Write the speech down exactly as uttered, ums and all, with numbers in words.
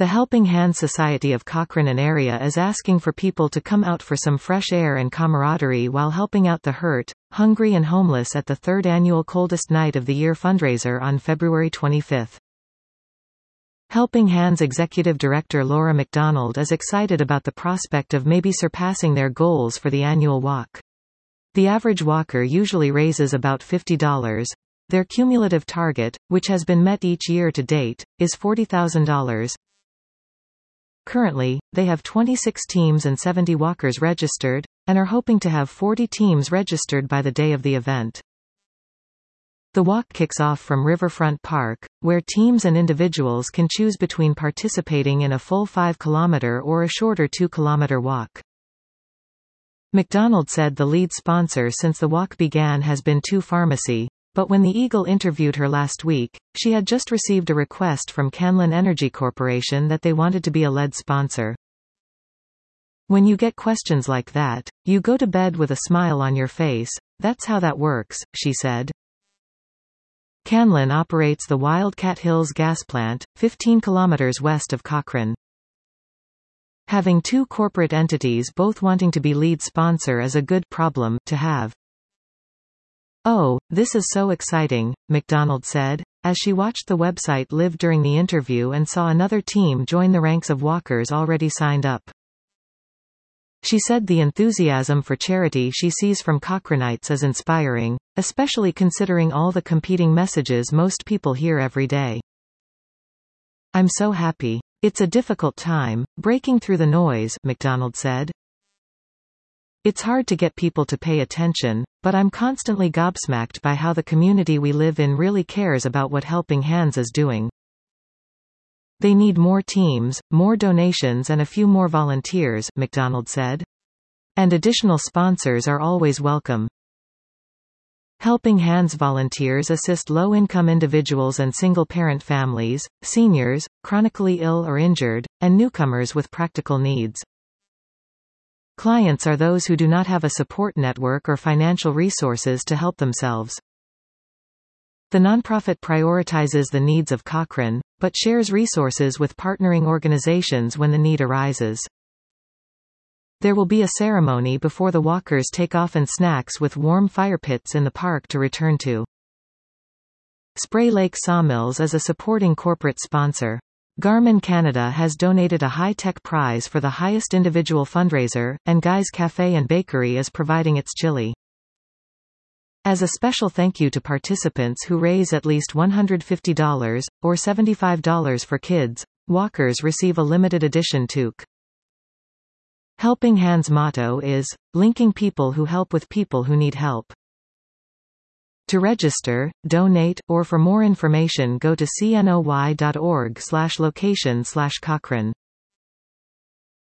The Helping Hands Society of Cochrane and area is asking for people to come out for some fresh air and camaraderie while helping out the hurt, hungry and homeless at the third annual Coldest Night of the Year fundraiser on February twenty-fifth. Helping Hands Executive Director Laura McDonald is excited about the prospect of maybe surpassing their goals for the annual walk. The average walker usually raises about fifty dollars. Their cumulative target, which has been met each year to date, is forty thousand dollars. Currently, they have twenty-six teams and seventy walkers registered, and are hoping to have forty teams registered by the day of the event. The walk kicks off from Riverfront Park, where teams and individuals can choose between participating in a full five kilometer or a shorter two kilometer walk. McDonald said the lead sponsor since the walk began has been two Pharmacy, but when the Eagle interviewed her last week, she had just received a request from Canlan Energy Corporation that they wanted to be a lead sponsor. When you get questions like that, you go to bed with a smile on your face. That's how that works, she said. Canlan operates the Wildcat Hills gas plant, fifteen kilometers west of Cochrane. Having two corporate entities both wanting to be lead sponsor is a good problem to have. "Oh, this is so exciting," McDonald said, as she watched the website live during the interview and saw another team join the ranks of walkers already signed up. She said the enthusiasm for charity she sees from Cochranites is inspiring, especially considering all the competing messages most people hear every day. "I'm so happy. It's a difficult time, breaking through the noise," McDonald said. "It's hard to get people to pay attention, but I'm constantly gobsmacked by how the community we live in really cares about what Helping Hands is doing. They need more teams, more donations and a few more volunteers," McDonald said. "And additional sponsors are always welcome." Helping Hands volunteers assist low-income individuals and single-parent families, seniors, chronically ill or injured, and newcomers with practical needs. Clients are those who do not have a support network or financial resources to help themselves. The nonprofit prioritizes the needs of Cochrane, but shares resources with partnering organizations when the need arises. There will be a ceremony before the walkers take off and snacks with warm fire pits in the park to return to. Spray Lake Sawmills is a supporting corporate sponsor. Garmin Canada has donated a high-tech prize for the highest individual fundraiser, and Guy's Cafe and Bakery is providing its chili. As a special thank you to participants who raise at least one hundred fifty dollars, or seventy-five dollars for kids, walkers receive a limited edition toque. Helping Hands' motto is, linking people who help with people who need help. To register, donate, or for more information go to cnoy dot org slash location slash Cochrane.